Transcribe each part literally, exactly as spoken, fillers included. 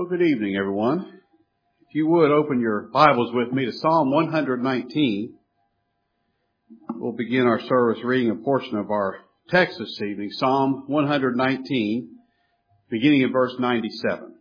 Well, good evening, everyone. If you would open your Bibles with me to Psalm one nineteen, we'll begin our service reading a portion of our text this evening, Psalm one nineteen, beginning in verse ninety-seven.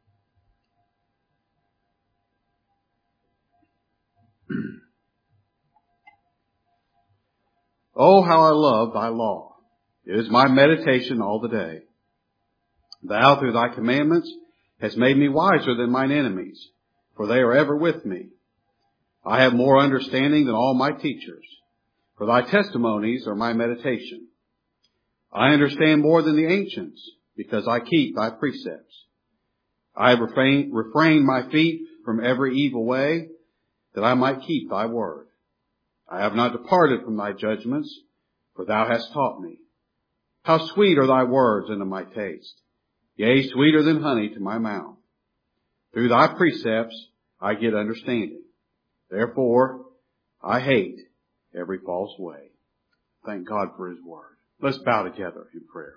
Oh, how I love thy law! It is my meditation all the day. Thou, through thy commandments, hast made me wiser than mine enemies, for they are ever with me. I have more understanding than all my teachers, for thy testimonies are my meditation. I understand more than the ancients, because I keep thy precepts. I have refrained, refrained my feet from every evil way, that I might keep thy word. I have not departed from thy judgments, for thou hast taught me. How sweet are thy words unto my taste, yea, sweeter than honey to my mouth. Through thy precepts I get understanding. Therefore I hate every false way. Thank God for his word. Let's bow together in prayer.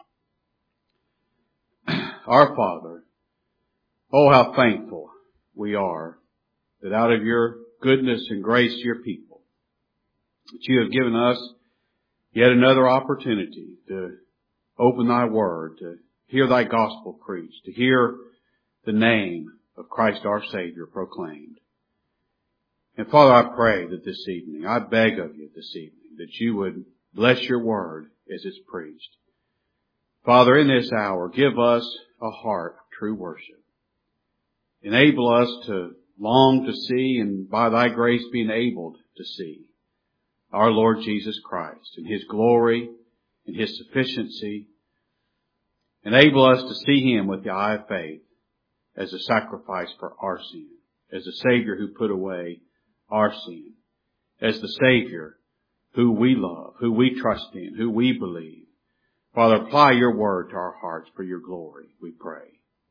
Our Father, oh, how thankful we are that out of your goodness and grace to your people, that you have given us yet another opportunity to open thy word, to hear thy gospel preached, to hear the name of Christ our Savior proclaimed. And Father, I pray that this evening, I beg of you this evening, that you would bless your word as it's preached. Father, in this hour, give us a heart of true worship. Enable us to long to see, and by thy grace be enabled to see, our Lord Jesus Christ and his glory and his sufficiency. Enable us to see him with the eye of faith as a sacrifice for our sin, as a Savior who put away our sin, as the Savior who we love, who we trust in, who we believe. Father, apply your word to our hearts for your glory, we pray.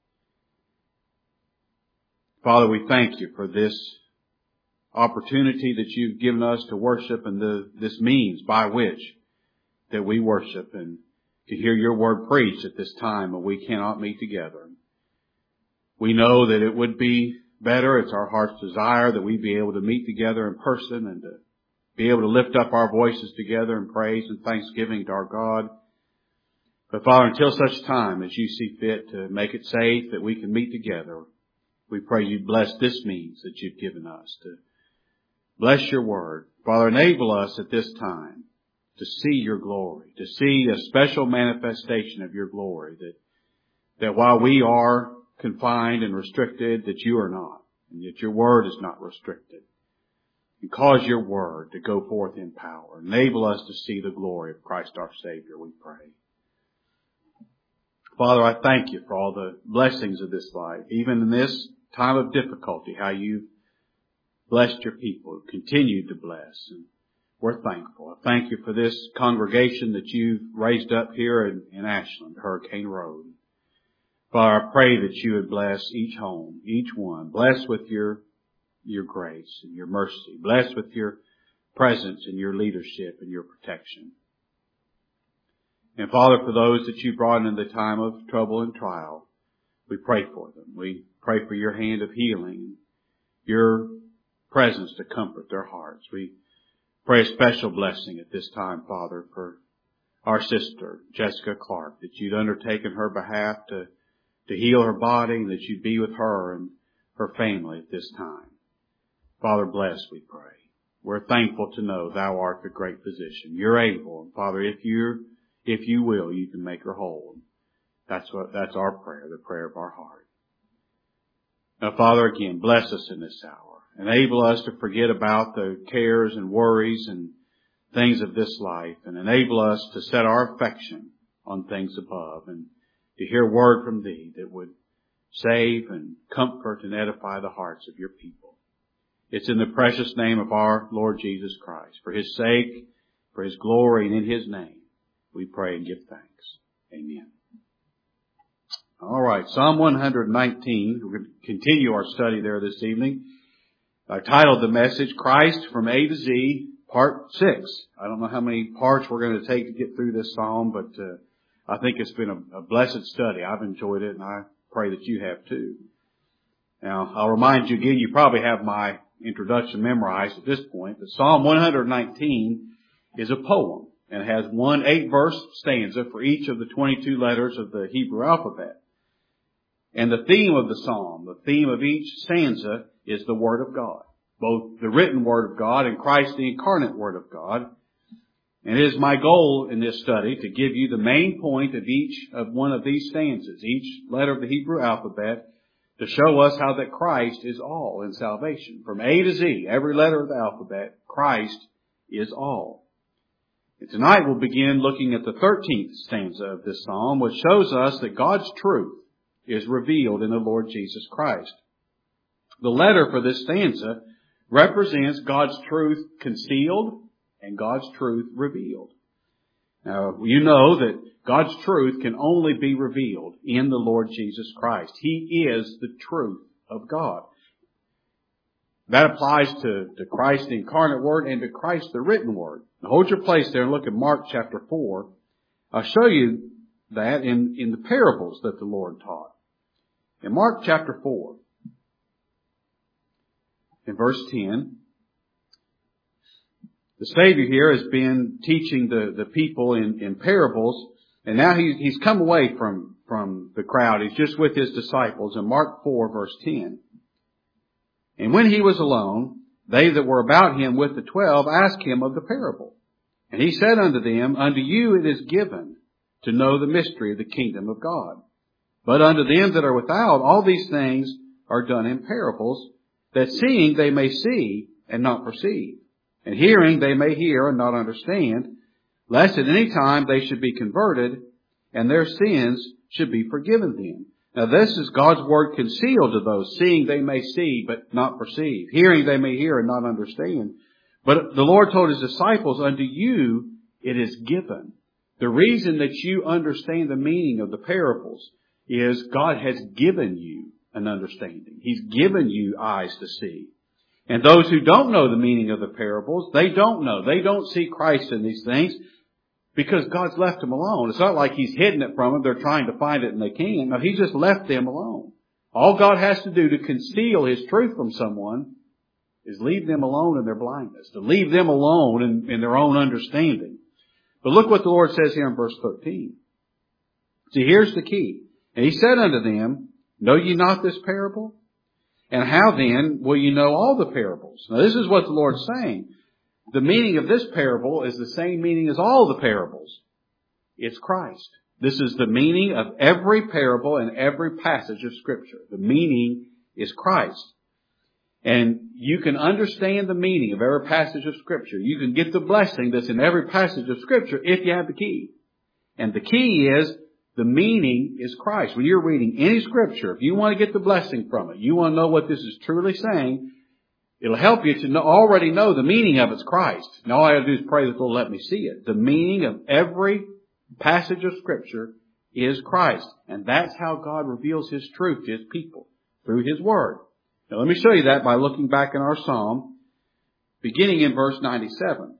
Father, we thank you for this opportunity that you've given us to worship, and the, this means by which that we worship and to hear your word preached at this time when we cannot meet together. We know that it would be better, it's our heart's desire that we be able to meet together in person and to be able to lift up our voices together in praise and thanksgiving to our God. But Father, until such time as you see fit to make it safe that we can meet together, we pray you bless this means that you've given us to bless your word. Father, enable us at this time to see your glory, to see a special manifestation of your glory, that, that while we are confined and restricted, that you are not, and yet your word is not restricted. And cause your word to go forth in power. Enable us to see the glory of Christ our Savior, we pray. Father, I thank you for all the blessings of this life, even in this time of difficulty, how you've blessed your people, continued to bless, and we're thankful. I thank you for this congregation that you've raised up here in, in Ashland, Hurricane Road. Father, I pray that you would bless each home, each one. Bless with your, your grace and your mercy. Bless with your presence and your leadership and your protection. And Father, for those that you brought in the time of trouble and trial, we pray for them. We pray for your hand of healing, your presence to comfort their hearts. We pray a special blessing at this time, Father, for our sister, Jessica Clark, that you'd undertake in her behalf to, to heal her body, and that you'd be with her and her family at this time. Father, bless, we pray. We're thankful to know thou art the great physician. You're able. And Father, if you if you will, you can make her whole. That's what, that's our prayer, the prayer of our heart. Now, Father, again, bless us in this hour. Enable us to forget about the cares and worries and things of this life, and enable us to set our affection on things above, and to hear a word from thee that would save and comfort and edify the hearts of your people. It's in the precious name of our Lord Jesus Christ, for his sake, for his glory, and in his name, we pray and give thanks. Amen. All right, Psalm one nineteen. We're going to continue our study there this evening. I titled the message, Christ from A to Z, Part six. I don't know how many parts we're going to take to get through this psalm, but uh, I think it's been a, a blessed study. I've enjoyed it, and I pray that you have too. Now, I'll remind you again, you probably have my introduction memorized at this point, but Psalm one nineteen is a poem and has one eight-verse stanza for each of the twenty-two letters of the Hebrew alphabet. And the theme of the psalm, the theme of each stanza is the Word of God, both the written Word of God and Christ, the incarnate Word of God. And it is my goal in this study to give you the main point of each of one of these stanzas, each letter of the Hebrew alphabet, to show us how that Christ is all in salvation. From A to Z, every letter of the alphabet, Christ is all. And tonight we'll begin looking at the thirteenth stanza of this psalm, which shows us that God's truth is revealed in the Lord Jesus Christ. The letter for this stanza represents God's truth concealed and God's truth revealed. Now, you know that God's truth can only be revealed in the Lord Jesus Christ. He is the truth of God. That applies to, to Christ, the incarnate Word, and to Christ, the written Word. Now, hold your place there and look at Mark chapter four. I'll show you that in, in the parables that the Lord taught. In Mark chapter four, in verse ten, the Savior here has been teaching the, the people in, in parables, and now he, he's come away from, from the crowd. He's just with his disciples in Mark four, verse ten. And when he was alone, they that were about him with the twelve asked him of the parable. And he said unto them, Unto you it is given to know the mystery of the kingdom of God. But unto them that are without, all these things are done in parables, that seeing they may see and not perceive, and hearing they may hear and not understand, lest at any time they should be converted, and their sins should be forgiven them. Now this is God's word concealed to those, seeing they may see but not perceive, hearing they may hear and not understand. But the Lord told his disciples, Unto you it is given. The reason that you understand the meaning of the parables is God has given you an understanding. He's given you eyes to see. And those who don't know the meaning of the parables, they don't know. They don't see Christ in these things because God's left them alone. It's not like He's hidden it from them. They're trying to find it and they can't. No, He just left them alone. All God has to do to conceal His truth from someone is leave them alone in their blindness, to leave them alone in, in their own understanding. But look what the Lord says here in verse thirteen. See, here's the key. And He said unto them, Know ye not this parable? And how then will you know all the parables? Now this is what the Lord's saying. The meaning of this parable is the same meaning as all the parables. It's Christ. This is the meaning of every parable and every passage of Scripture. The meaning is Christ. And you can understand the meaning of every passage of Scripture. You can get the blessing that's in every passage of Scripture if you have the key. And the key is the meaning is Christ. When you're reading any Scripture, if you want to get the blessing from it, you want to know what this is truly saying, it'll help you to know, already know the meaning of it's Christ. And all I have to do is pray that they'll let me see it. The meaning of every passage of Scripture is Christ. And that's how God reveals His truth to His people, through His Word. Now let me show you that by looking back in our Psalm, beginning in verse ninety-seven.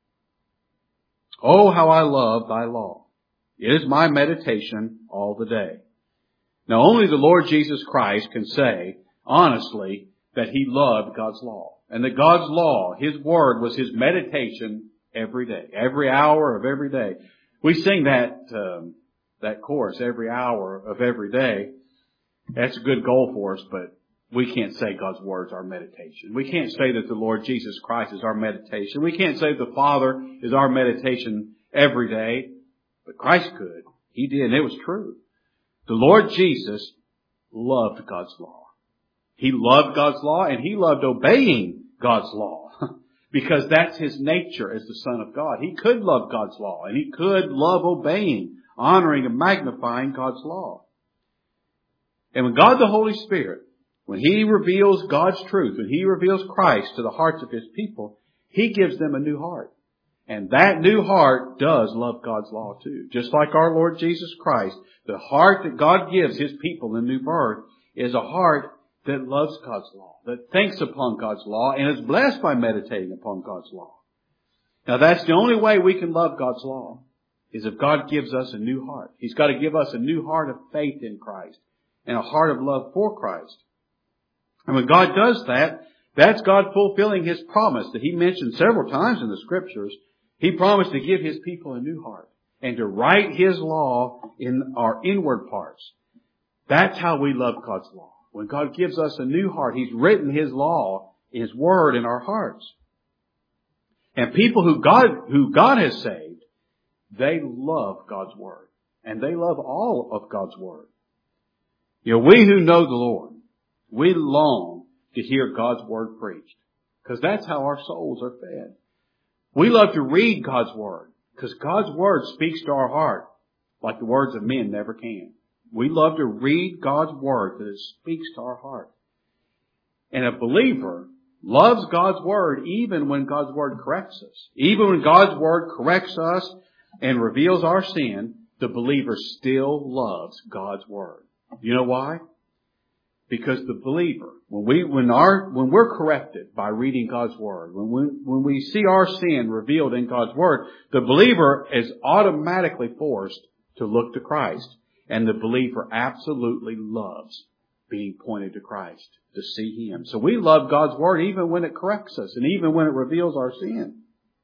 Oh, how I love thy law. It is my meditation all the day. Now only the Lord Jesus Christ can say, honestly, that He loved God's law. And that God's law, His Word, was His meditation every day. Every hour of every day. We sing that, um, that chorus, every hour of every day. That's a good goal for us, but we can't say God's Word is our meditation. We can't say that the Lord Jesus Christ is our meditation. We can't say the Father is our meditation every day. But Christ could. He did, and it was true. The Lord Jesus loved God's law. He loved God's law, and He loved obeying God's law. Because that's His nature as the Son of God. He could love God's law, and He could love obeying, honoring, and magnifying God's law. And when God the Holy Spirit, when He reveals God's truth, when He reveals Christ to the hearts of His people, He gives them a new heart. And that new heart does love God's law too. Just like our Lord Jesus Christ, the heart that God gives His people in new birth is a heart that loves God's law, that thinks upon God's law, and is blessed by meditating upon God's law. Now that's the only way we can love God's law, is if God gives us a new heart. He's got to give us a new heart of faith in Christ. and a heart of love for Christ. And when God does that, that's God fulfilling His promise that He mentioned several times in the Scriptures. He promised to give His people a new heart and to write His law in our inward parts. That's how we love God's law. When God gives us a new heart, He's written His law, His Word in our hearts. And people who God, who God has saved, they love God's Word. And they love all of God's Word. You know, we who know the Lord, we long to hear God's Word preached. Because that's how our souls are fed. We love to read God's Word. Because God's Word speaks to our heart like the words of men never can. We love to read God's Word because it speaks to our heart. And a believer loves God's Word even when God's Word corrects us. Even when God's Word corrects us and reveals our sin, the believer still loves God's Word. You know why? Because the believer, when we, when our, when we're corrected by reading God's Word, when we, when we see our sin revealed in God's Word, the believer is automatically forced to look to Christ. And the believer absolutely loves being pointed to Christ, to see Him. So we love God's Word even when it corrects us and even when it reveals our sin.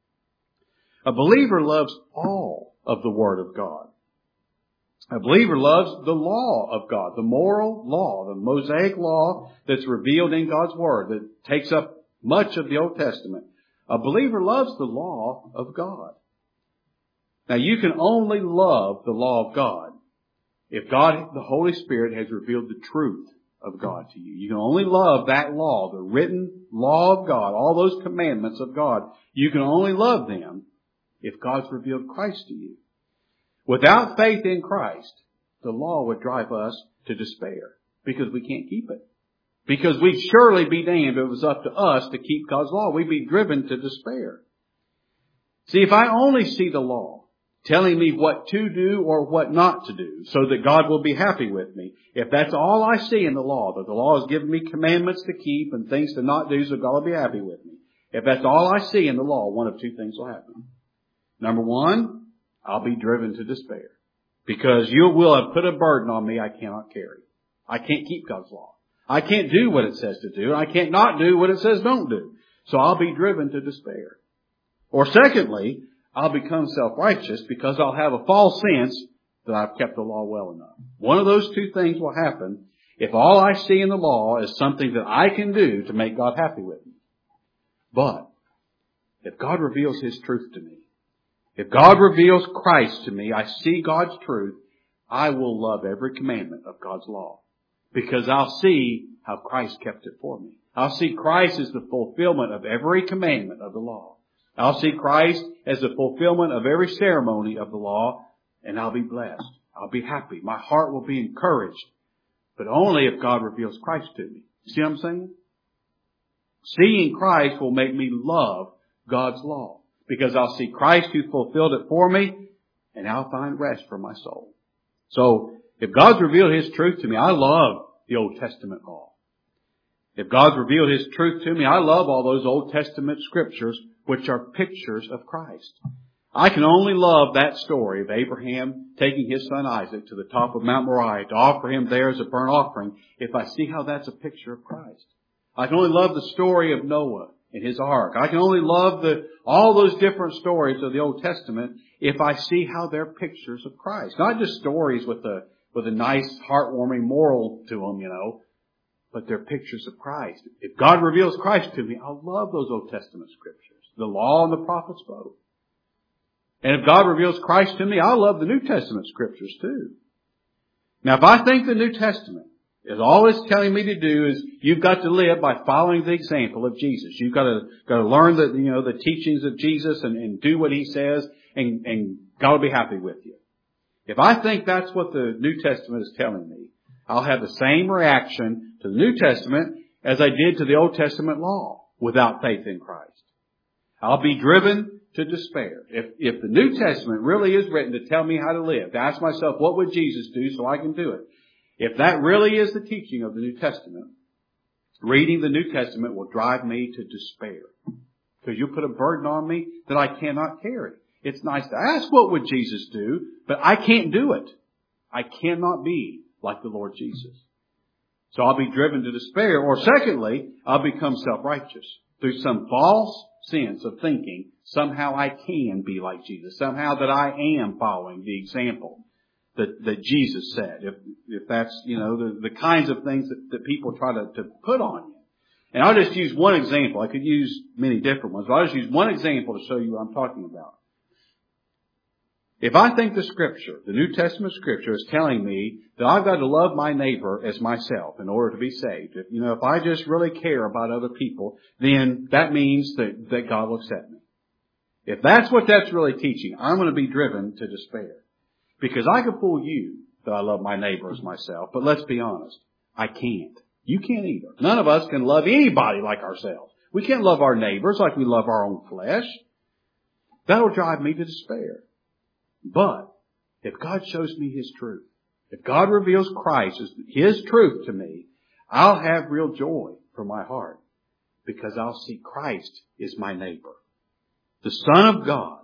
A believer loves all of the Word of God. A believer loves the law of God, the moral law, the Mosaic law that's revealed in God's Word that takes up much of the Old Testament. A believer loves the law of God. Now you can only love the law of God if God, the Holy Spirit, has revealed the truth of God to you. You can only love that law, the written law of God, all those commandments of God. You can only love them if God's revealed Christ to you. Without faith in Christ, the law would drive us to despair because we can't keep it. Because we'd surely be damned if it was up to us to keep God's law. We'd be driven to despair. See, if I only see the law telling me what to do or what not to do so that God will be happy with me, if that's all I see in the law, that the law has given me commandments to keep and things to not do so God will be happy with me, if that's all I see in the law, one of two things will happen. Number one, I'll be driven to despair because you will have put a burden on me I cannot carry. I can't keep God's law. I can't do what it says to do. I can't not do what it says don't do. So I'll be driven to despair. Or secondly, I'll become self-righteous because I'll have a false sense that I've kept the law well enough. One of those two things will happen if all I see in the law is something that I can do to make God happy with me. But if God reveals His truth to me, if God reveals Christ to me, I see God's truth, I will love every commandment of God's law. Because I'll see how Christ kept it for me. I'll see Christ as the fulfillment of every commandment of the law. I'll see Christ as the fulfillment of every ceremony of the law, and I'll be blessed. I'll be happy. My heart will be encouraged. But only if God reveals Christ to me. See what I'm saying? Seeing Christ will make me love God's law. Because I'll see Christ who fulfilled it for me, and I'll find rest for my soul. So, if God's revealed His truth to me, I love the Old Testament law. If God's revealed His truth to me, I love all those Old Testament scriptures which are pictures of Christ. I can only love that story of Abraham taking his son Isaac to the top of Mount Moriah to offer him there as a burnt offering if I see how that's a picture of Christ. I can only love the story of Noah and his ark. I can only love the all those different stories of the Old Testament if I see how they're pictures of Christ. Not just stories with a with a nice, heartwarming moral to them, you know, but they're pictures of Christ. If God reveals Christ to me, I'll love those Old Testament scriptures. The law and the prophets both. And if God reveals Christ to me, I'll love the New Testament scriptures too. Now, if I think the New Testament is all it's telling me to do is you've got to live by following the example of Jesus. You've got to, got to learn the, you know, the teachings of Jesus and, and do what He says, and, and God will be happy with you. If I think that's what the New Testament is telling me, I'll have the same reaction to the New Testament as I did to the Old Testament law without faith in Christ. I'll be driven to despair. If, if the New Testament really is written to tell me how to live, to ask myself, what would Jesus do so I can do it? If that really is the teaching of the New Testament, reading the New Testament will drive me to despair. Because you'll put a burden on me that I cannot carry. It's nice to ask what would Jesus do, but I can't do it. I cannot be like the Lord Jesus. So I'll be driven to despair. Or secondly, I'll become self-righteous through some false sense of thinking somehow I can be like Jesus. Somehow that I am following the example that, that Jesus said. If, if that's, you know, the, the kinds of things that, that people try to, to put on you. And I'll just use one example. I could use many different ones, but I'll just use one example to show you what I'm talking about. If I think the Scripture, the New Testament Scripture, is telling me that I've got to love my neighbor as myself in order to be saved, if, you know, if I just really care about other people, then that means that, that God will accept me. If that's what that's really teaching, I'm going to be driven to despair. Because I could fool you that I love my neighbor as myself, but let's be honest, I can't. You can't either. None of us can love anybody like ourselves. We can't love our neighbors like we love our own flesh. That'll drive me to despair. But if God shows me His truth, if God reveals Christ as His truth to me, I'll have real joy for my heart because I'll see Christ is my neighbor. The Son of God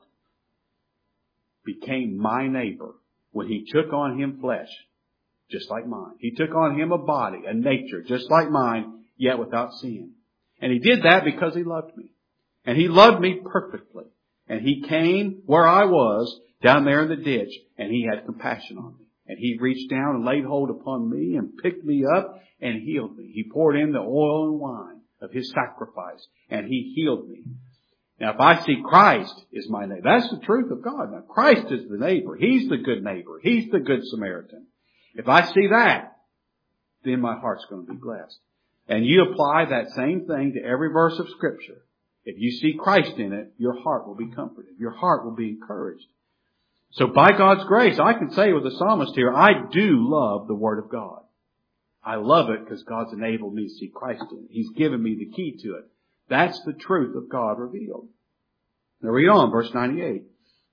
became my neighbor when He took on Him flesh, just like mine. He took on Him a body, a nature, just like mine, yet without sin. And He did that because He loved me. And He loved me perfectly. And He came where I was, down there in the ditch, and He had compassion on me. And He reached down and laid hold upon me and picked me up and healed me. He poured in the oil and wine of His sacrifice, and He healed me. Now, if I see Christ is my neighbor, that's the truth of God. Now, Christ is the neighbor. He's the good neighbor. He's the good Samaritan. If I see that, then my heart's going to be blessed. And you apply that same thing to every verse of Scripture. If you see Christ in it, your heart will be comforted. Your heart will be encouraged. So by God's grace, I can say with the psalmist here, I do love the Word of God. I love it because God's enabled me to see Christ in it. He's given me the key to it. That's the truth of God revealed. Now read on, verse ninety-eight.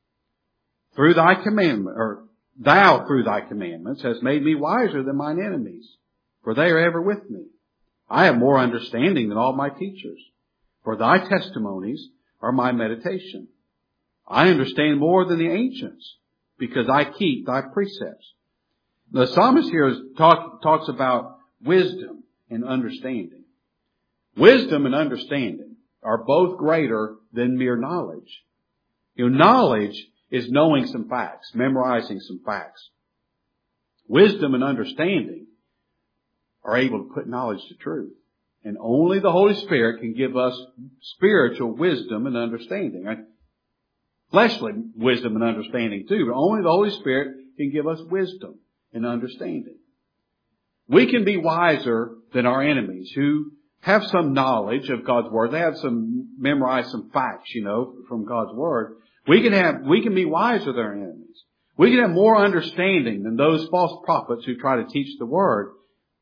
Through thy commandment, or thou through thy commandments hast made me wiser than mine enemies, for they are ever with me. I have more understanding than all my teachers, for thy testimonies are my meditation. I understand more than the ancients, because I keep thy precepts. The psalmist here is talk, talks about wisdom and understanding. Wisdom and understanding are both greater than mere knowledge. You know, knowledge is knowing some facts, memorizing some facts. Wisdom and understanding are able to put knowledge to truth. And only the Holy Spirit can give us spiritual wisdom and understanding. Fleshly wisdom and understanding too, but only the Holy Spirit can give us wisdom and understanding. We can be wiser than our enemies who have some knowledge of God's Word. They have some, memorized some facts, you know, from God's Word. We can have, we can be wiser than our enemies. We can have more understanding than those false prophets who try to teach the Word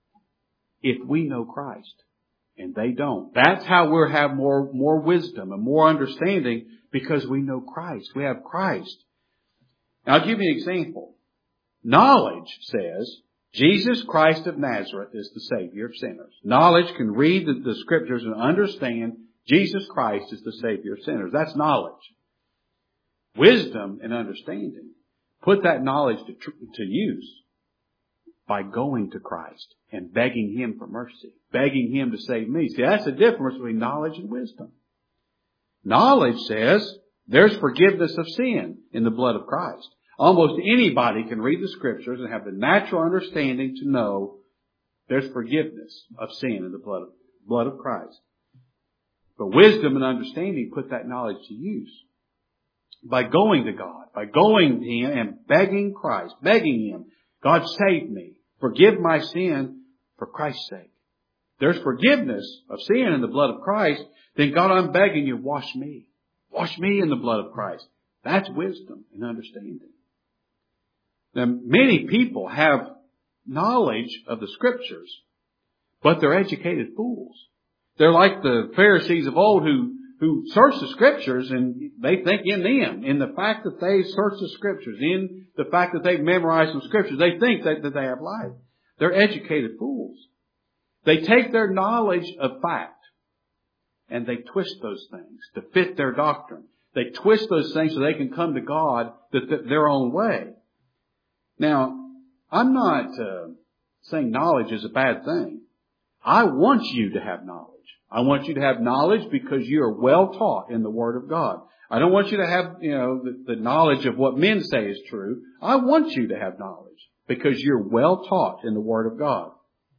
if we know Christ. And they don't. That's how we'll have more, more wisdom and more understanding because we know Christ. We have Christ. Now I'll give you an example. Knowledge says Jesus Christ of Nazareth is the Savior of sinners. Knowledge can read the, the Scriptures and understand Jesus Christ is the Savior of sinners. That's knowledge. Wisdom and understanding put that knowledge to, to use by going to Christ and begging Him for mercy, begging Him to save me. See, that's the difference between knowledge and wisdom. Knowledge says there's forgiveness of sin in the blood of Christ. Almost anybody can read the Scriptures and have the natural understanding to know there's forgiveness of sin in the blood of, blood of Christ. But wisdom and understanding put that knowledge to use. By going to God, by going to Him and begging Christ, begging Him, God save me, forgive my sin for Christ's sake. There's forgiveness of sin in the blood of Christ. Then God, I'm begging you, wash me. Wash me in the blood of Christ. That's wisdom and understanding. Now, many people have knowledge of the Scriptures, but they're educated fools. They're like the Pharisees of old who, who search the Scriptures and they think in them, in the fact that they search the Scriptures, in the fact that they've memorized some Scriptures, they think that, that they have life. They're educated fools. They take their knowledge of fact and they twist those things to fit their doctrine. They twist those things so they can come to God the, the, their own way. Now, I'm not uh, saying knowledge is a bad thing. I want you to have knowledge. I want you to have knowledge because you are well taught in the Word of God. I don't want you to have, you know, the, the knowledge of what men say is true. I want you to have knowledge because you're well taught in the Word of God.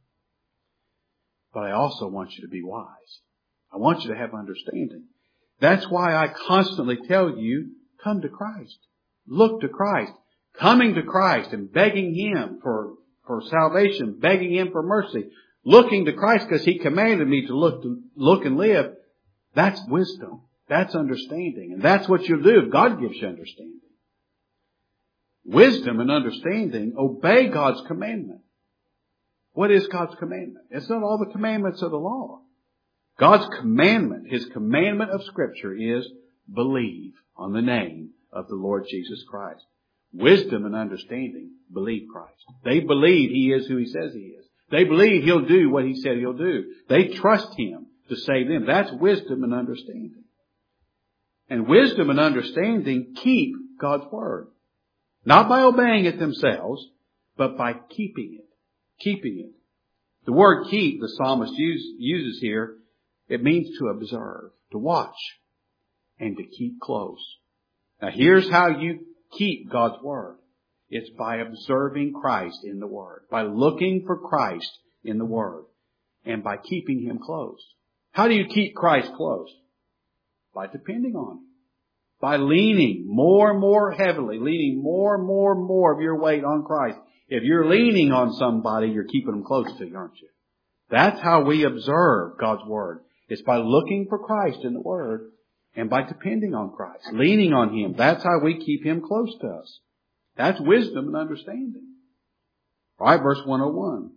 But I also want you to be wise. I want you to have understanding. That's why I constantly tell you, come to Christ. Look to Christ. Coming to Christ and begging Him for, for salvation, begging Him for mercy, looking to Christ because He commanded me to look, to look and live. That's wisdom. That's understanding. And that's what you'll do if God gives you understanding. Wisdom and understanding obey God's commandment. What is God's commandment? It's not all the commandments of the law. God's commandment, His commandment of Scripture is believe on the name of the Lord Jesus Christ. Wisdom and understanding believe Christ. They believe He is who He says He is. They believe He'll do what He said He'll do. They trust Him to save them. That's wisdom and understanding. And wisdom and understanding keep God's Word. Not by obeying it themselves, but by keeping it. Keeping it. The word keep the psalmist use, uses here, it means to observe, to watch, and to keep close. Now here's how you keep God's Word. It's by observing Christ in the Word, by looking for Christ in the Word, and by keeping Him close. How do you keep Christ close? By depending on Him. By leaning more and more heavily, leaning more and more and more of your weight on Christ. If you're leaning on somebody, you're keeping them close to you, aren't you? That's how we observe God's Word. It's by looking for Christ in the Word and by depending on Christ, leaning on Him. That's how we keep Him close to us. That's wisdom and understanding. All right, verse one oh one.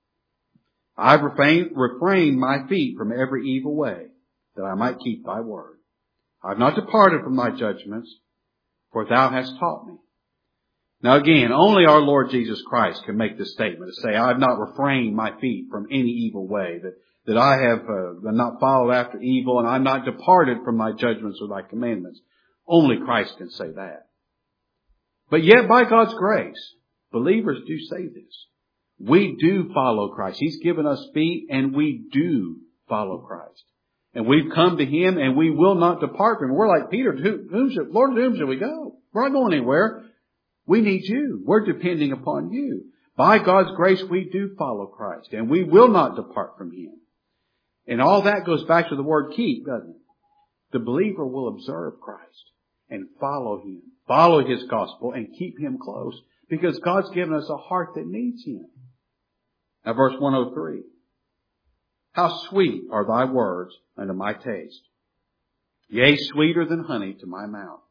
I've refrained, refrained my feet from every evil way, that I might keep Thy word. I've not departed from Thy judgments, for Thou hast taught me. Now again, only our Lord Jesus Christ can make this statement to say, I've not refrained my feet from any evil way, that, that I have uh, not followed after evil, and I'm not departed from Thy judgments or Thy commandments. Only Christ can say that. But yet by God's grace, believers do say this. We do follow Christ. He's given us feet and we do follow Christ. And we've come to Him and we will not depart from Him. We're like Peter, who, whom should, Lord, to whom shall we go? We're not going anywhere. We need You. We're depending upon You. By God's grace, we do follow Christ and we will not depart from Him. And all that goes back to the word keep, doesn't it? The believer will observe Christ and follow Him, follow His gospel and keep Him close because God's given us a heart that needs Him. Now verse one oh three. How sweet are Thy words unto my taste, yea, sweeter than honey to my mouth.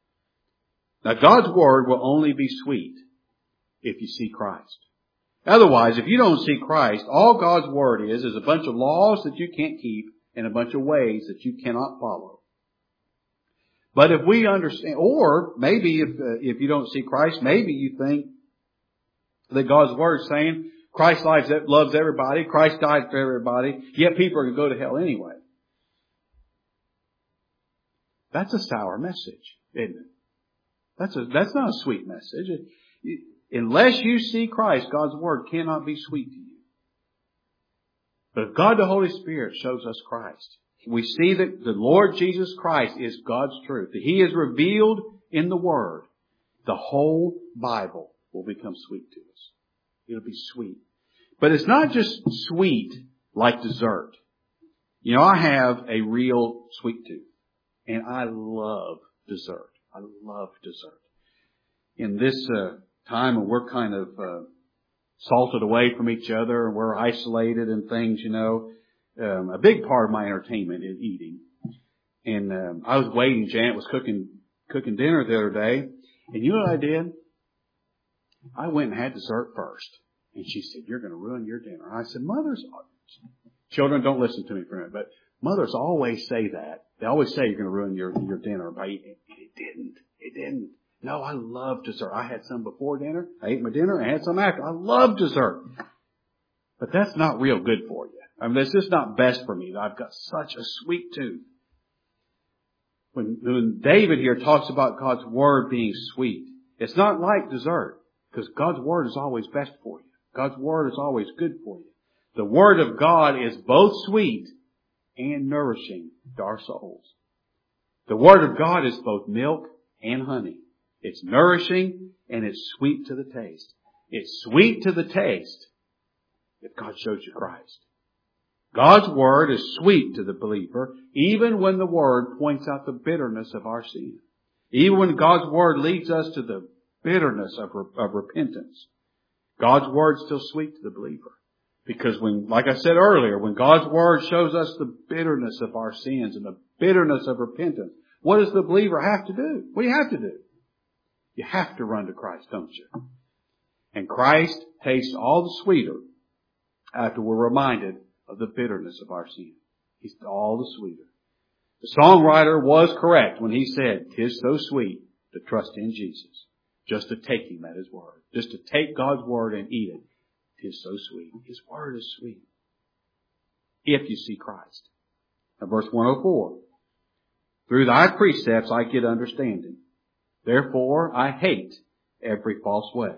Now God's Word will only be sweet if you see Christ. Otherwise, if you don't see Christ, all God's Word is, is a bunch of laws that you can't keep and a bunch of ways that you cannot follow. But if we understand, or maybe if, uh, if you don't see Christ, maybe you think that God's Word is saying, Christ loves everybody, Christ died for everybody, yet people are going to go to hell anyway. That's a sour message, isn't it? That's a, that's not a sweet message. It, it, unless you see Christ, God's Word cannot be sweet to you. But if God the Holy Spirit shows us Christ, we see that the Lord Jesus Christ is God's truth, that He is revealed in the Word, the whole Bible will become sweet to us. It'll be sweet. But it's not just sweet like dessert. You know, I have a real sweet tooth. And I love dessert. I love dessert. In this uh, time when we're kind of uh, salted away from each other and we're isolated and things, you know, um, a big part of my entertainment is eating. And um, I was waiting. Janet was cooking cooking dinner the other day. And you know what I did? I went and had dessert first. And she said, you're going to ruin your dinner. And I said, mothers, children, don't listen to me for a minute, but mothers always say that. They always say you're going to ruin your, your dinner by eating. It didn't. It didn't. No, I love dessert. I had some before dinner. I ate my dinner. I had some after. I love dessert. But that's not real good for you. I mean, it's just not best for me. I've got such a sweet tooth. When, when David here talks about God's Word being sweet, it's not like dessert because God's Word is always best for you. God's Word is always good for you. The Word of God is both sweet and nourishing to our souls. The Word of God is both milk and honey. It's nourishing and it's sweet to the taste. It's sweet to the taste if God shows you Christ. God's Word is sweet to the believer, even when the Word points out the bitterness of our sin. Even when God's Word leads us to the bitterness of, of repentance. God's Word's still sweet to the believer. Because when, like I said earlier, when God's Word shows us the bitterness of our sins and the bitterness of repentance, what does the believer have to do? What do you have to do? You have to run to Christ, don't you? And Christ tastes all the sweeter after we're reminded of the bitterness of our sin. He's all the sweeter. The songwriter was correct when he said, "'Tis so sweet to trust in Jesus." Just to take Him at His word. Just to take God's Word and eat it. "'Tis so sweet." His Word is sweet. If you see Christ. Now verse one oh four. "Through thy precepts I get understanding. Therefore I hate every false way."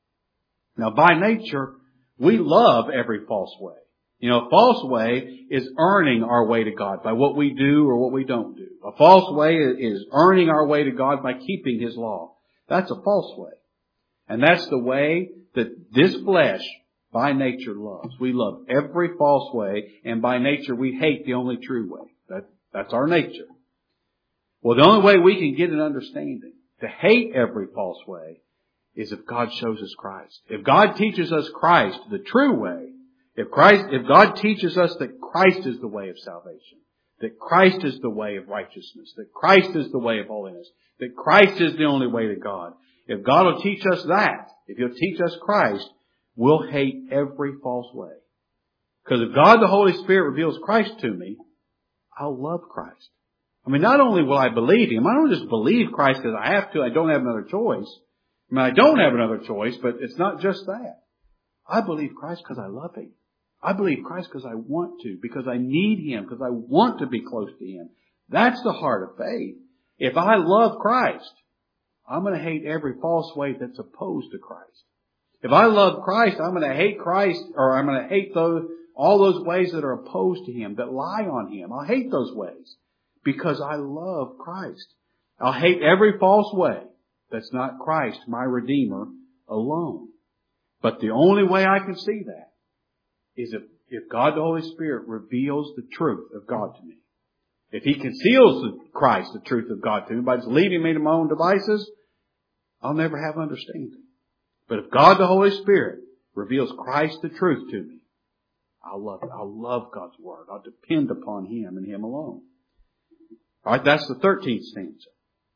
Now by nature, we love every false way. You know, a false way is earning our way to God by what we do or what we don't do. A false way is earning our way to God by keeping His law. That's a false way. And that's the way that this flesh by nature loves. We love every false way, and by nature we hate the only true way. That, that's our nature. Well, the only way we can get an understanding to hate every false way is if God shows us Christ. If God teaches us Christ, the true way, if Christ, if God teaches us that Christ is the way of salvation, that Christ is the way of righteousness, that Christ is the way of holiness, that Christ is the only way to God. If God will teach us that, if He'll teach us Christ, we'll hate every false way. Because if God the Holy Spirit reveals Christ to me, I'll love Christ. I mean, not only will I believe Him, I don't just believe Christ because I have to, I don't have another choice. I mean, I don't have another choice, but it's not just that. I believe Christ because I love Him. I believe Christ because I want to, because I need Him, because I want to be close to Him. That's the heart of faith. If I love Christ, I'm going to hate every false way that's opposed to Christ. If I love Christ, I'm going to hate Christ, or I'm going to hate those, all those ways that are opposed to Him, that lie on Him. I'll hate those ways because I love Christ. I'll hate every false way that's not Christ, my Redeemer, alone. But the only way I can see that is if, if God the Holy Spirit reveals the truth of God to me. If He conceals the Christ, the truth of God to me, by just leaving me to my own devices, I'll never have understanding. But if God the Holy Spirit reveals Christ, the truth to me, I'll love it. I'll love God's Word. I'll depend upon Him and Him alone. Alright, that's the thirteenth stanza.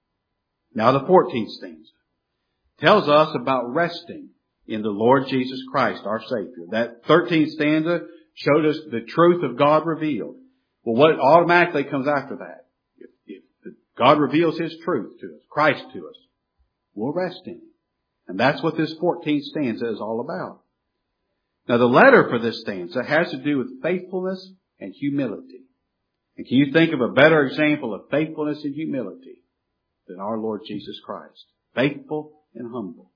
Now the fourteenth stanza tells us about resting in the Lord Jesus Christ, our Savior. That thirteenth stanza showed us the truth of God revealed. Well, what automatically comes after that? If, if God reveals His truth to us, Christ to us, we'll rest in Him. And that's what this fourteenth stanza is all about. Now the letter for this stanza has to do with faithfulness and humility. And can you think of a better example of faithfulness and humility than our Lord Jesus Christ? Faithful and humble.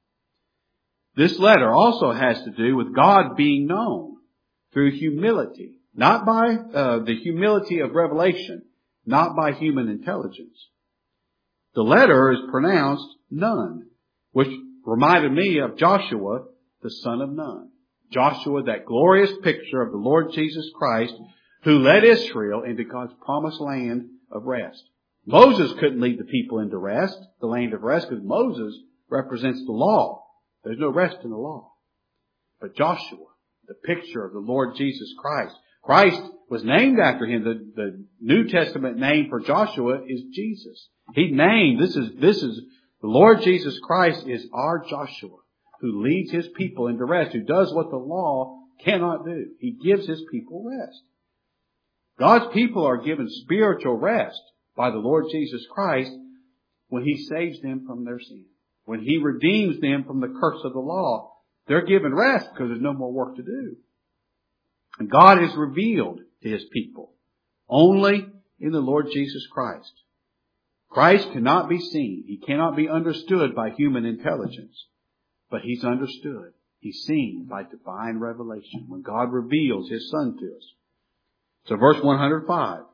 This letter also has to do with God being known through humility. Not by uh, the humility of revelation, not by human intelligence. The letter is pronounced Nun, which reminded me of Joshua, the son of Nun. Joshua, that glorious picture of the Lord Jesus Christ, who led Israel into God's promised land of rest. Moses couldn't lead the people into rest, the land of rest, because Moses represents the law. There's no rest in the law. But Joshua, the picture of the Lord Jesus Christ. Christ was named after him. The, the New Testament name for Joshua is Jesus. He named, this is, this is, the Lord Jesus Christ is our Joshua, who leads His people into rest, who does what the law cannot do. He gives His people rest. God's people are given spiritual rest by the Lord Jesus Christ when He saves them from their sin. When He redeems them from the curse of the law, they're given rest because there's no more work to do. And God is revealed to His people only in the Lord Jesus Christ. Christ cannot be seen. He cannot be understood by human intelligence. But He's understood. He's seen by divine revelation when God reveals His Son to us. So verse one hundred five.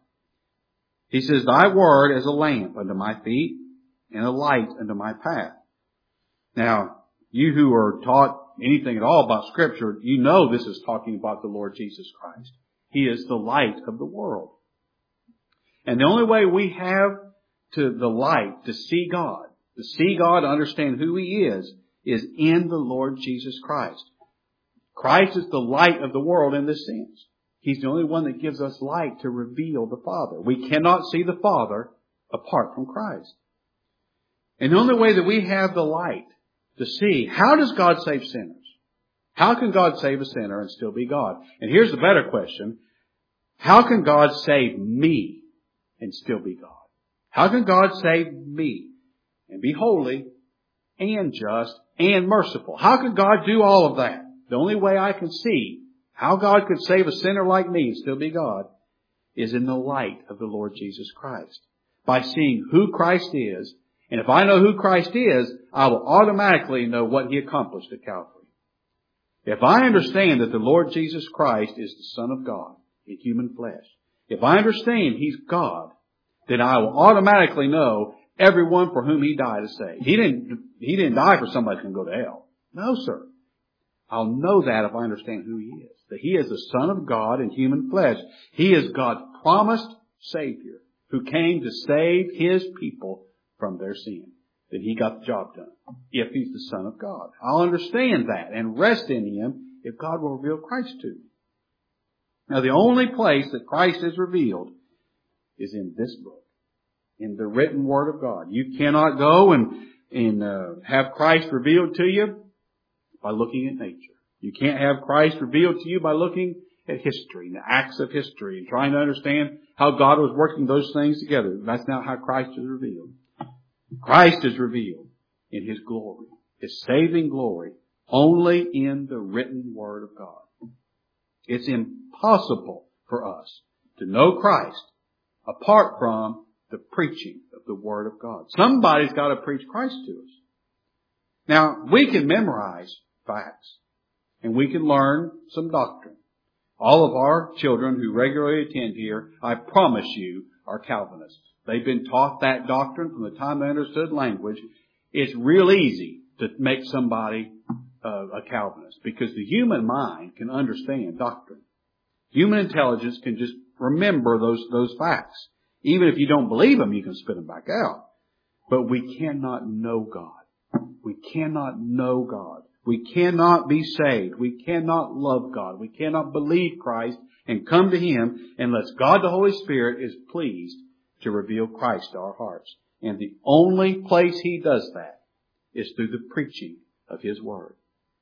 He says, Thy word is a lamp unto my feet and a light unto my path. Now, you who are taught anything at all about Scripture, you know this is talking about the Lord Jesus Christ. He is the light of the world. And the only way we have to the light to see God, to see God, to understand who He is, is in the Lord Jesus Christ. Christ is the light of the world in this sense. He's the only one that gives us light to reveal the Father. We cannot see the Father apart from Christ. And the only way that we have the light to see, how does God save sinners? How can God save a sinner and still be God? And here's the better question. How can God save me and still be God? How can God save me and be holy and just and merciful? How can God do all of that? The only way I can see how God could save a sinner like me and still be God is in the light of the Lord Jesus Christ. By seeing who Christ is. And if I know who Christ is, I will automatically know what He accomplished at Calvary. If I understand that the Lord Jesus Christ is the Son of God in human flesh, if I understand He's God, then I will automatically know everyone for whom He died to save. He didn't, He didn't die for somebody who can go to hell. No, sir. I'll know that if I understand who He is. That He is the Son of God in human flesh. He is God's promised Savior who came to save His people from their sin. That He got the job done. If He's the Son of God. I'll understand that and rest in Him if God will reveal Christ to me. Now the only place that Christ is revealed is in this book. In the written Word of God. You cannot go and, and uh, have Christ revealed to you by looking at nature. You can't have Christ revealed to you by looking at history, the acts of history, and trying to understand how God was working those things together. That's not how Christ is revealed. Christ is revealed in His glory, His saving glory, only in the written Word of God. It's impossible for us to know Christ apart from the preaching of the Word of God. Somebody's got to preach Christ to us. Now, we can memorize facts, and we can learn some doctrine. All of our children who regularly attend here, I promise you, are Calvinists. They've been taught that doctrine from the time they understood language. It's real easy to make somebody uh, a Calvinist because the human mind can understand doctrine. Human intelligence can just remember those, those facts. Even if you don't believe them, you can spit them back out. But we cannot know God. We cannot know God. We cannot be saved. We cannot love God. We cannot believe Christ and come to Him unless God the Holy Spirit is pleased to reveal Christ to our hearts. And the only place He does that is through the preaching of His Word.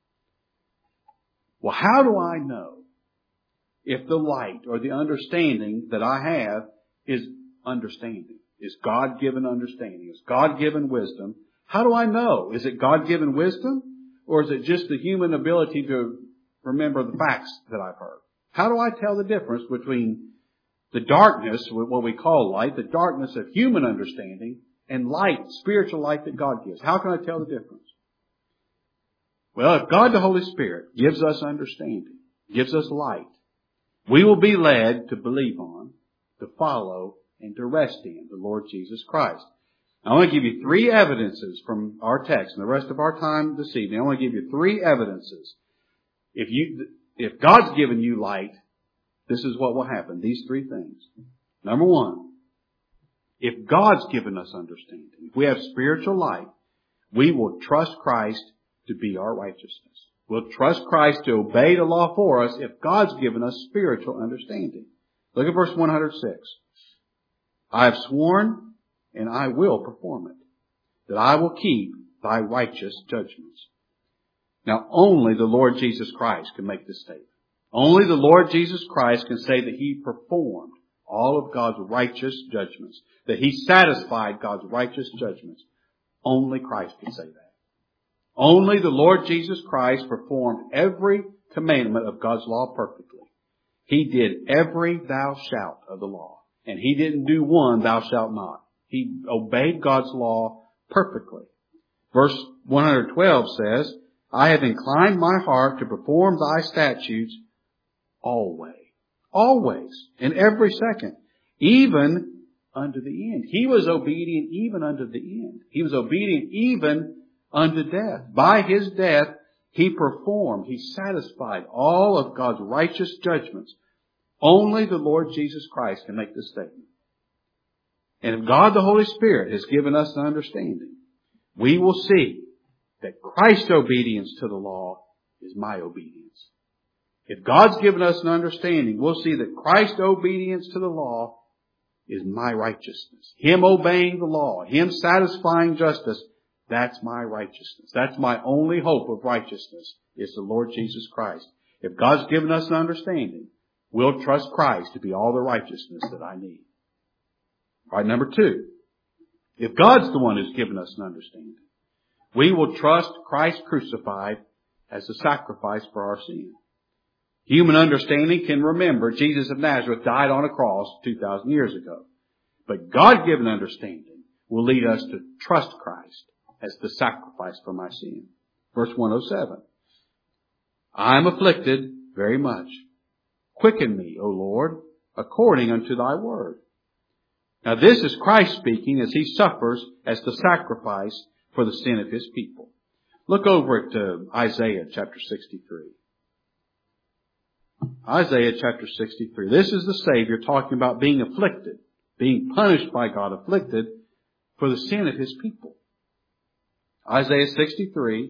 Well, how do I know if the light or the understanding that I have is understanding, is God-given understanding, is God-given wisdom? How do I know? Is it God-given wisdom? Or is it just the human ability to remember the facts that I've heard? How do I tell the difference between the darkness, what we call light, the darkness of human understanding, and light, spiritual light that God gives? How can I tell the difference? Well, if God the Holy Spirit gives us understanding, gives us light, we will be led to believe on, to follow, and to rest in the Lord Jesus Christ. I want to give you three evidences from our text and the rest of our time this evening. I want to give you three evidences. If you, if God's given you light, this is what will happen. These three things. Number one, if God's given us understanding, if we have spiritual light, we will trust Christ to be our righteousness. We'll trust Christ to obey the law for us if God's given us spiritual understanding. Look at verse one hundred six. I have sworn and I will perform it, that I will keep thy righteous judgments. Now, only the Lord Jesus Christ can make this statement. Only the Lord Jesus Christ can say that He performed all of God's righteous judgments, that He satisfied God's righteous judgments. Only Christ can say that. Only the Lord Jesus Christ performed every commandment of God's law perfectly. He did every thou shalt of the law, and He didn't do one thou shalt not. He obeyed God's law perfectly. Verse one hundred twelve says, I have inclined my heart to perform thy statutes always. Always. In every second. Even unto the end. He was obedient even unto the end. He was obedient even unto death. By His death, He performed, He satisfied all of God's righteous judgments. Only the Lord Jesus Christ can make this statement. And if God the Holy Spirit has given us an understanding, we will see that Christ's obedience to the law is my obedience. If God's given us an understanding, we'll see that Christ's obedience to the law is my righteousness. Him obeying the law, Him satisfying justice, that's my righteousness. That's my only hope of righteousness, is the Lord Jesus Christ. If God's given us an understanding, we'll trust Christ to be all the righteousness that I need. All right, number two. If God's the one who's given us an understanding, we will trust Christ crucified as the sacrifice for our sin. Human understanding can remember Jesus of Nazareth died on a cross two thousand years ago. But God-given understanding will lead us to trust Christ as the sacrifice for my sin. Verse one oh seven. I am afflicted very much. Quicken me, O Lord, according unto thy word. Now this is Christ speaking as He suffers as the sacrifice for the sin of His people. Look over at uh, Isaiah chapter sixty-three. Isaiah chapter sixty-three. This is the Savior talking about being afflicted, being punished by God, afflicted for the sin of His people. Isaiah sixty-three,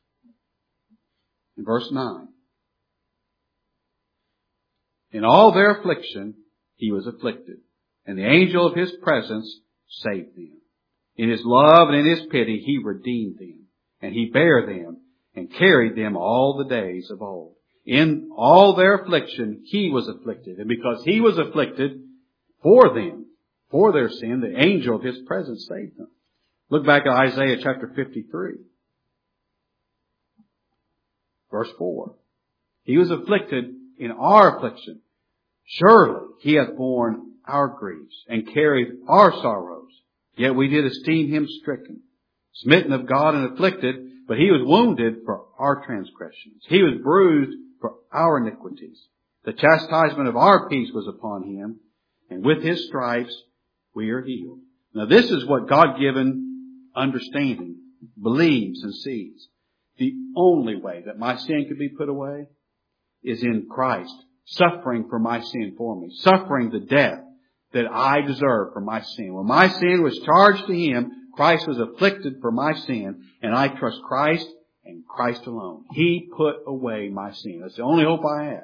verse nine. In all their affliction, He was afflicted, and the angel of His presence saved them. In His love and in His pity, He redeemed them, and He bare them and carried them all the days of old. In all their affliction, He was afflicted, and because He was afflicted for them, for their sin, the angel of His presence saved them. Look back at Isaiah chapter fifty-three, verse four. He was afflicted in our affliction. Surely He hath borne our griefs and carried our sorrows. Yet we did esteem Him stricken, smitten of God and afflicted, but He was wounded for our transgressions. He was bruised for our iniquities. The chastisement of our peace was upon Him, and with His stripes we are healed. Now this is what God-given understanding believes and sees. The only way that my sin can be put away is in Christ, suffering for my sin for me, suffering the death that I deserve for my sin. When my sin was charged to Him, Christ was afflicted for my sin, and I trust Christ and Christ alone. He put away my sin. That's the only hope I have.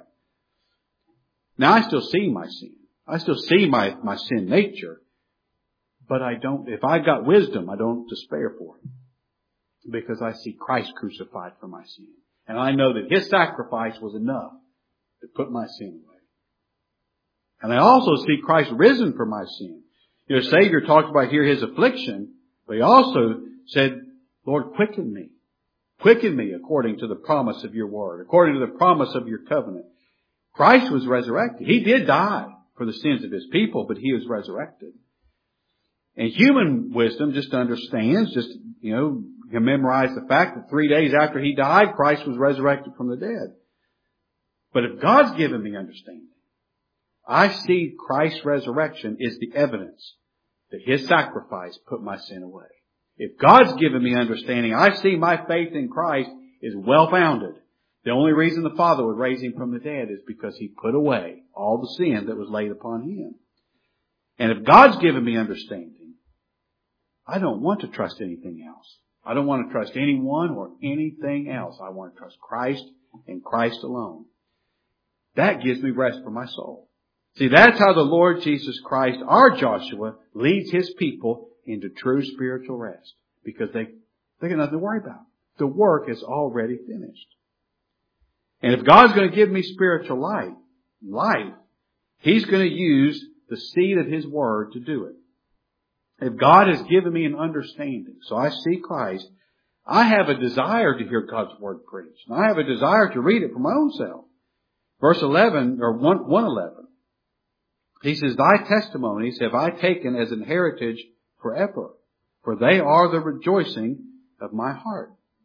Now I still see my sin. I still see my, my sin nature, but I don't, if I've got wisdom, I don't despair for it, because I see Christ crucified for my sin. And I know that His sacrifice was enough to put my sin away. And I also see Christ risen for my sin. You know, Savior talked about here His affliction, but He also said, Lord, quicken me. Quicken me according to the promise of your word, according to the promise of your covenant. Christ was resurrected. He did die for the sins of His people, but He was resurrected. And human wisdom just understands, just, you know, can memorize the fact that three days after He died, Christ was resurrected from the dead. But if God's given me understanding, I see Christ's resurrection is the evidence that His sacrifice put my sin away. If God's given me understanding, I see my faith in Christ is well-founded. The only reason the Father would raise Him from the dead is because He put away all the sin that was laid upon Him. And if God's given me understanding, I don't want to trust anything else. I don't want to trust anyone or anything else. I want to trust Christ and Christ alone. That gives me rest for my soul. See, that's how the Lord Jesus Christ, our Joshua, leads His people into true spiritual rest. Because they, they got nothing to worry about. The work is already finished. And if God's going to give me spiritual life, life, He's going to use the seed of His Word to do it. If God has given me an understanding, so I see Christ, I have a desire to hear God's Word preached. And I have a desire to read it for my own self. Verse eleven, or one eleven. He says, Thy testimonies have I taken as an heritage forever, for they are the rejoicing of my heart.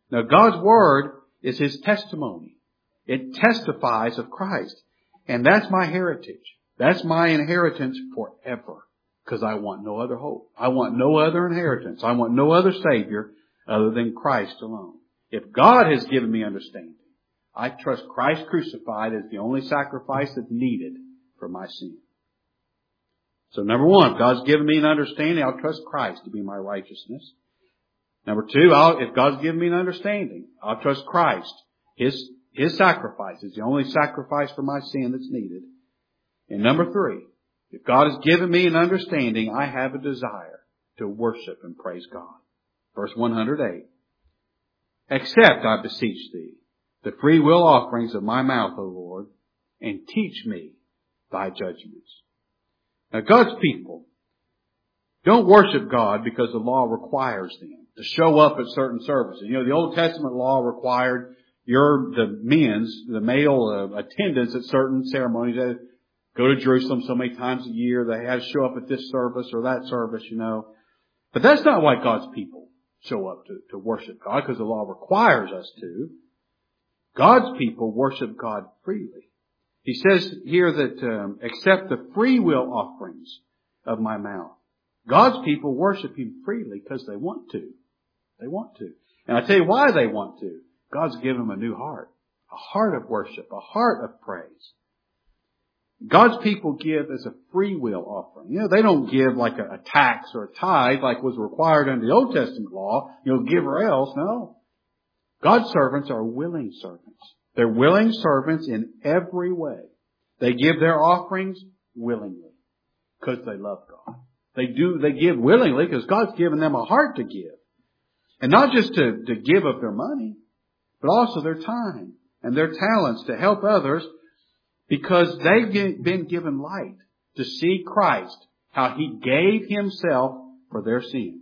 Now God's Word is His testimony. It testifies of Christ. And that's my heritage. That's my inheritance forever. Because I want no other hope. I want no other inheritance. I want no other Savior other than Christ alone. If God has given me understanding, I trust Christ crucified as the only sacrifice that's needed for my sin. So number one, if God's given me an understanding, I'll trust Christ to be my righteousness. Number two, I'll, if God's given me an understanding, I'll trust Christ. His, His sacrifice is the only sacrifice for my sin that's needed. And number three, if God has given me an understanding, I have a desire to worship and praise God. Verse one hundred eight. Accept, I beseech thee, the free will offerings of my mouth, O Lord, and teach me thy judgments. Now God's people don't worship God because the law requires them to show up at certain services. You know, the Old Testament law required your, the men's, the male uh, attendance at certain ceremonies. They go to Jerusalem so many times a year. They had to show up at this service or that service, you know. But that's not why God's people show up to, to worship God, because the law requires us to. God's people worship God freely. He says here that, um, accept the free will offerings of my mouth. God's people worship Him freely because they want to. They want to. And I tell you why they want to. God's given them a new heart. A heart of worship. A heart of praise. God's people give as a free will offering. You know, they don't give like a, a tax or a tithe like was required under the Old Testament law. You know, give or else. No. God's servants are willing servants. They're willing servants in every way. They give their offerings willingly because they love God. They do, they give willingly because God's given them a heart to give. And not just to, to give of their money, but also their time and their talents to help others, because they've been given light to see Christ, how He gave Himself for their sin.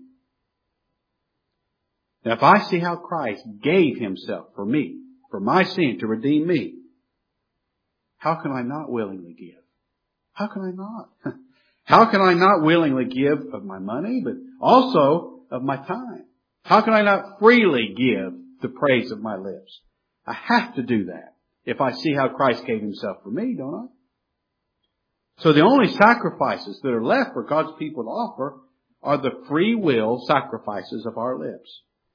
Now if I see how Christ gave Himself for me, for my sin, to redeem me, how can I not willingly give? How can I not? How can I not willingly give of my money, but also of my time? How can I not freely give the praise of my lips? I have to do that if I see how Christ gave Himself for me, don't I? So the only sacrifices that are left for God's people to offer are the free will sacrifices of our lips.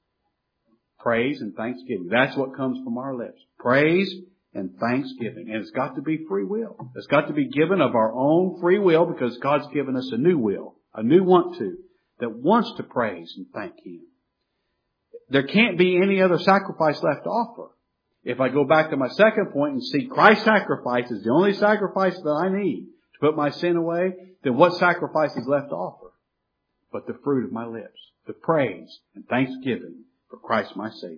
Praise and thanksgiving. That's what comes from our lips. Praise and thanksgiving. And it's got to be free will. It's got to be given of our own free will, because God's given us a new will, a new want to, that wants to praise and thank Him. There can't be any other sacrifice left to offer. If I go back to my second point and see Christ's sacrifice is the only sacrifice that I need to put my sin away, then what sacrifice is left to offer? But the fruit of my lips, the praise and thanksgiving for Christ my Savior.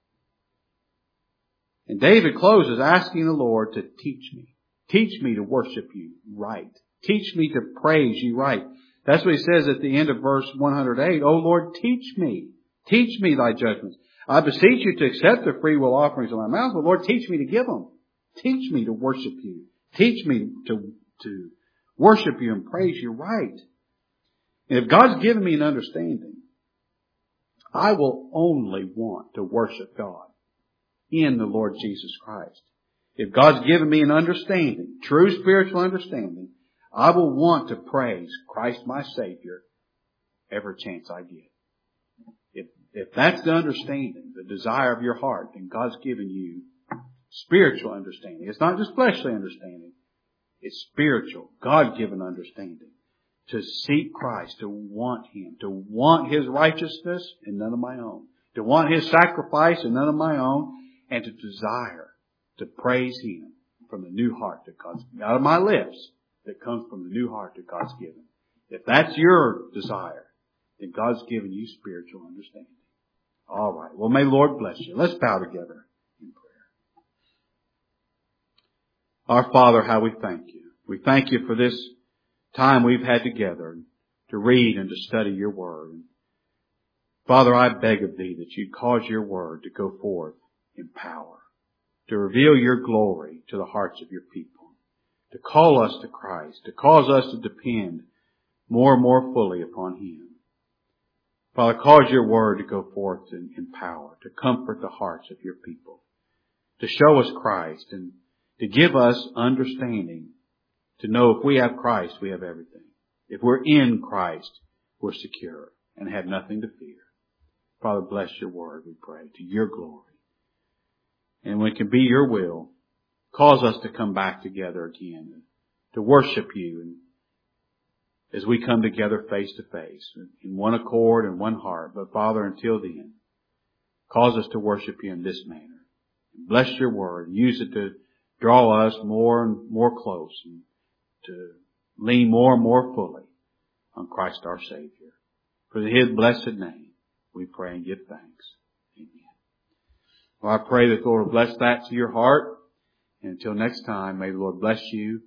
And David closes asking the Lord to teach me. Teach me to worship You right. Teach me to praise You right. That's what he says at the end of verse one hundred eight. O Lord, teach me. Teach me Thy judgments. I beseech You to accept the free will offerings of my mouth, but Lord, teach me to give them. Teach me to worship You. Teach me to, to worship You and praise You right. And if God's given me an understanding, I will only want to worship God in the Lord Jesus Christ. If God's given me an understanding, true spiritual understanding, I will want to praise Christ my Savior every chance I get. If, if that's the understanding, the desire of your heart, then God's given you spiritual understanding. It's not just fleshly understanding. It's spiritual, God-given understanding. To seek Christ, to want Him, to want His righteousness and none of my own. To want His sacrifice and none of my own. And to desire to praise Him from the new heart that God's, out of my lips, that comes from the new heart that God's given. If that's your desire, then God's given you spiritual understanding. All right. Well, may the Lord bless you. Let's bow together in prayer. Our Father, how we thank You. We thank You for this time we've had together to read and to study Your Word. Father, I beg of Thee that You'd cause Your Word to go forth in power, to reveal Your glory to the hearts of Your people, to call us to Christ, to cause us to depend more and more fully upon Him. Father, cause your word to go forth in, in power, to comfort the hearts of your people, to show us Christ and to give us understanding, to know if we have Christ, we have everything. If we're in Christ, we're secure and have nothing to fear. Father, bless your word, we pray, to your glory. And when it can be your will, cause us to come back together again, to worship you, and as we come together face to face, in one accord and one heart. But Father, until then, cause us to worship you in this manner. Bless your word. Use it to draw us more and more close, and to lean more and more fully on Christ our Savior. For his blessed name, we pray and give thanks. Amen. Well, I pray that the Lord will bless that to your heart. And until next time, may the Lord bless you